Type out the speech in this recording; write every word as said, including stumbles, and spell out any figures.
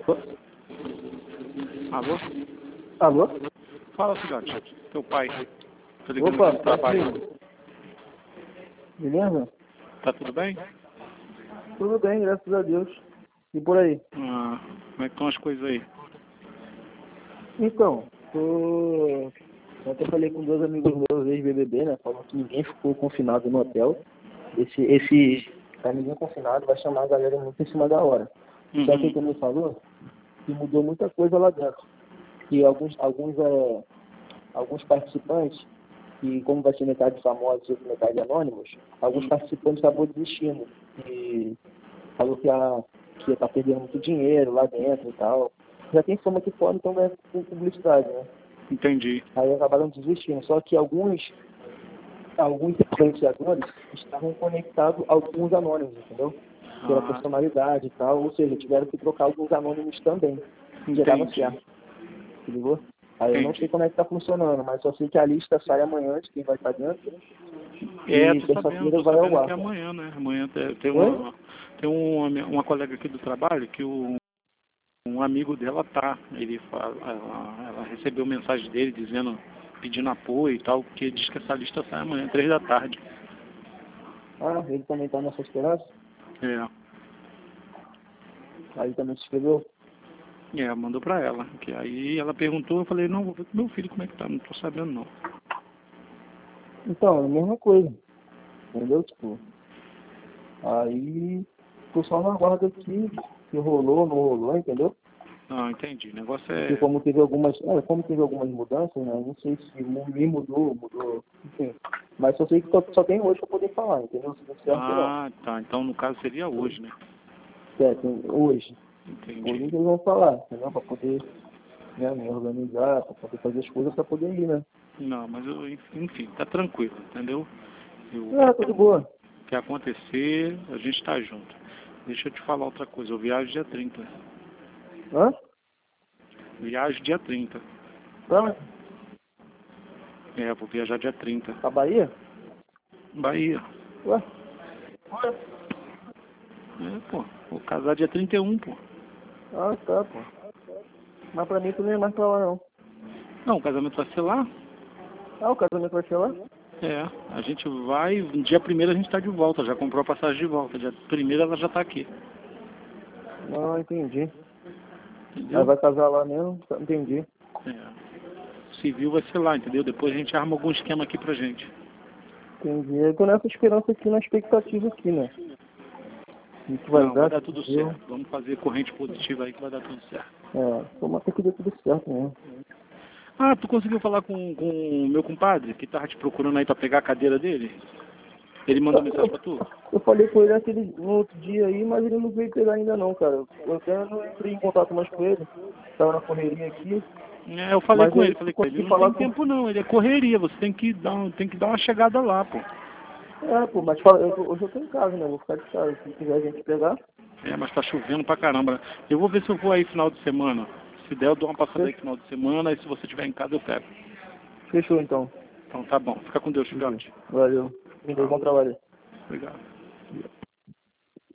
Alô? Alô? Fala, filhote. Teu pai. Tô ligando Opa, aqui do trabalho. tá beleza? Tá tudo bem? Tudo bem, graças a Deus. E por aí? Ah, como é que estão as coisas aí? Então, tô... eu até falei com dois amigos meus ex-B B B, né? Falando que ninguém ficou confinado no hotel. Esse, esse tá ninguém confinado, vai chamar a galera muito em cima da hora. Uhum. Só que ele também falou que mudou muita coisa lá dentro. Que alguns, alguns, é, alguns participantes, que como vai ser metade famosos e metade anônimos, alguns Uhum. participantes acabou desistindo. E falou que ia que estar perdendo muito dinheiro lá dentro e tal. Já tem fama que fora, então vai com publicidade, né? Entendi. Aí acabaram desistindo. Só que alguns, alguns influenciadores estavam conectados a alguns anônimos, entendeu? Pela Ah, personalidade e tal. Ou seja, tiveram que trocar alguns anônimos também. Que dava entendi. certo. Entendeu? Aí eu não sei Entendi. como é que tá funcionando, mas só sei que a lista sai amanhã de quem vai estar dentro. É, E tô sabendo, terça-feira tô vai ao sabendo que ar. é amanhã, né? Amanhã tem, tem Oi? uma, tem uma, uma colega aqui do trabalho que o, um amigo dela tá. Ele fala, ela, ela recebeu mensagem dele dizendo, pedindo apoio e tal, porque diz que essa lista sai amanhã, três da tarde. Ah, ele também tá nessa esperança? É. Aí também se inscreveu? É, mandou pra ela. Que aí ela perguntou, eu falei, não, vou ver com meu filho como é que tá, não tô sabendo não. Então, é a mesma coisa. Entendeu? Tipo, aí tô só na guarda aqui, se rolou, não rolou, entendeu? Ah, entendi. O negócio Porque é. como teve algumas, é, como teve algumas mudanças, né? Não sei se mu- me mudou, mudou, enfim. Mas só sei que só, só tem hoje pra poder falar, entendeu? Se não certo ou não. Ah, tá. Então no caso seria hoje, né? É, tem hoje. Hoje Entendi. eles vão falar, entendeu? Pra poder, né, me organizar, pra poder fazer as coisas pra poder ir, né? Não, mas eu, enfim, tá tranquilo, entendeu? Eu, o É, tô de boa. que acontecer, a gente tá junto. Deixa eu te falar outra coisa, eu viajo dia trinta. Hã? Viajo dia trinta. Pra onde? É, vou viajar dia trinta. Pra Bahia? Bahia. Ué? Ué? É, pô, vou casar dia trinta e um, pô. Ah, tá, pô. Mas pra mim tu nem é mais pra lá, não. Não, o casamento vai ser lá? Ah, o casamento vai ser lá? É, a gente vai, dia primeiro a gente tá de volta, já comprou a passagem de volta, dia primeiro ela já tá aqui, Não, entendi. Aí entendeu? vai casar lá mesmo? Tá, entendi. É. Civil vai ser lá, entendeu? Depois a gente arma algum esquema aqui pra gente. Entendi. Eu tô nessa esperança aqui, na expectativa aqui, né? O que vai Não, vai dar, dar tudo tudo deu. certo. Vamos fazer corrente positiva aí que vai dar tudo certo. É, tomara que dê tudo certo mesmo. Ah, tu conseguiu falar com, com o meu compadre, que tava te procurando aí pra pegar a cadeira dele? Ele mandou mensagem pra tu? Eu falei com ele aquele, no outro dia aí, mas ele não veio pegar ainda não, cara. Eu até não entrei em contato mais com ele. Tava na correria aqui. É, eu falei Mas com aí ele, eu falei com ele, consegui não falar tem com... tempo não, ele é correria, você tem que dar, um- tem que dar uma chegada lá, pô. É, pô, mas fala, eu, tô- hoje eu tô em casa, né? Vou ficar de casa. Se quiser a gente pegar. É, mas tá chovendo pra caramba. Eu vou ver se eu vou aí final de semana. Se der, eu dou uma passada aí Fechou, final de semana, e se você estiver em casa, eu pego. fechou então. Então tá bom. Fica com Deus, Fechou. filhote. Valeu. Me deu Tchau. bom trabalho. Obrigado.